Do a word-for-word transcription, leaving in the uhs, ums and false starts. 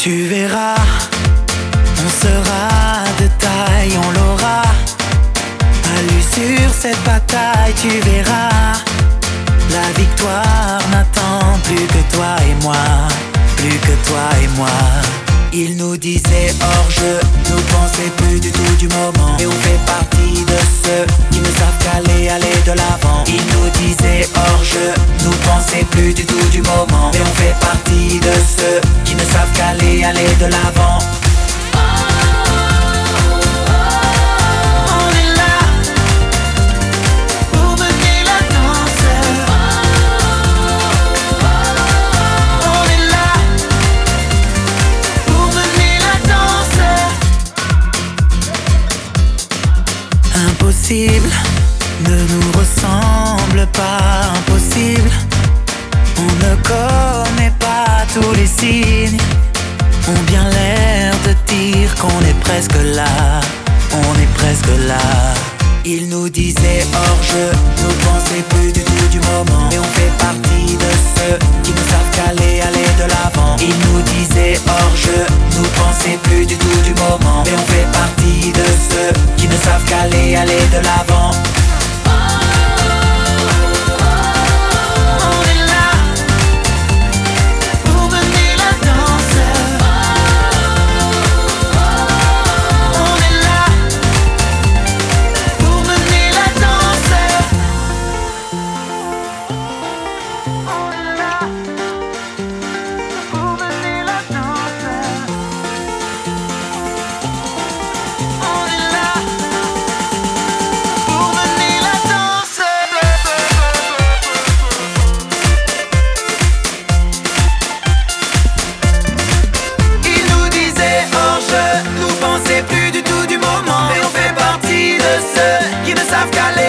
Tu verras, on sera de taille, on l'aura. À l'usure cette bataille, tu verras. La victoire n'attend plus que toi et moi, plus que toi et moi. Ils nous disaient hors jeu, nous pensaient plus du tout du moment. Et on fait partie de ceux qui ne savent qu'aller, aller de l'avant. Ils nous disaient hors jeu, nous pensaient plus du tout du moment. Et on fait partie de ceux qui ne savent qu'aller, aller de l'avant. Impossible ne nous ressemble pas, impossible. On ne connaît pas tous les signes. On bien l'air de dire qu'on est presque là, on est presque là. Ils nous disaient hors jeu, nous pensaient plus du tout du moment. Et on fait partie de ceux qui ne savent qu'aller, aller de l'avant. Ils nous disaient hors jeu, nous pensaient plus du tout du moment. Et on fait partie de ceux qui ne savent qu'aller, aller de l'avant. Qui ne savent qu'aller